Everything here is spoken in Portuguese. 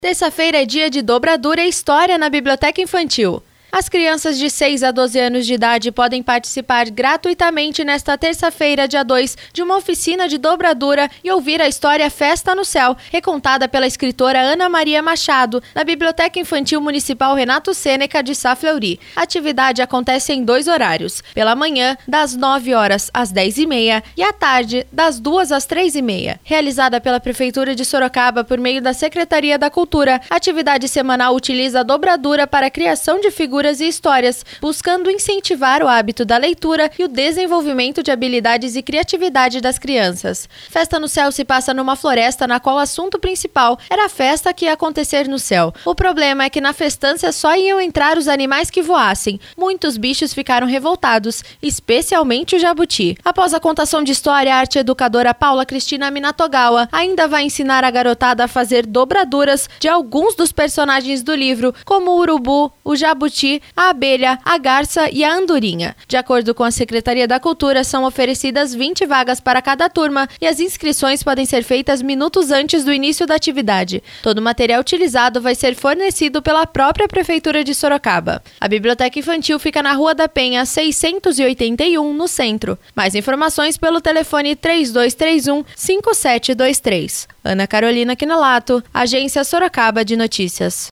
Terça-feira é dia de dobradura e história na Biblioteca Infantil. As crianças de 6 a 12 anos de idade podem participar gratuitamente nesta terça-feira, dia 2, de uma oficina de dobradura e ouvir a história Festa no Céu, recontada pela escritora Ana Maria Machado, na Biblioteca Infantil Municipal Renato Sêneca de Sá Fleury. A atividade acontece em 2 horários, pela manhã, das 9 horas às 10h30 e à tarde, das 2 às 3h30. Realizada pela Prefeitura de Sorocaba por meio da Secretaria da Cultura, a atividade semanal utiliza a dobradura para a criação de figuras e histórias, buscando incentivar o hábito da leitura e o desenvolvimento de habilidades e criatividade das crianças. Festa no Céu se passa numa floresta na qual o assunto principal era a festa que ia acontecer no céu. O problema é que na festança só iam entrar os animais que voassem. Muitos bichos ficaram revoltados, especialmente o jabuti. Após a contação de história, a arte educadora Paula Cristina Minatogawa ainda vai ensinar a garotada a fazer dobraduras de alguns dos personagens do livro, como o urubu, o jabuti, a abelha, a garça e a andorinha. De acordo com a Secretaria da Cultura, são oferecidas 20 vagas para cada turma e as inscrições podem ser feitas minutos antes do início da atividade. Todo o material utilizado vai ser fornecido pela própria Prefeitura de Sorocaba. A Biblioteca Infantil fica na Rua da Penha, 681, no centro. Mais informações pelo telefone 3231-5723. Ana Carolina Quinolato, Agência Sorocaba de Notícias.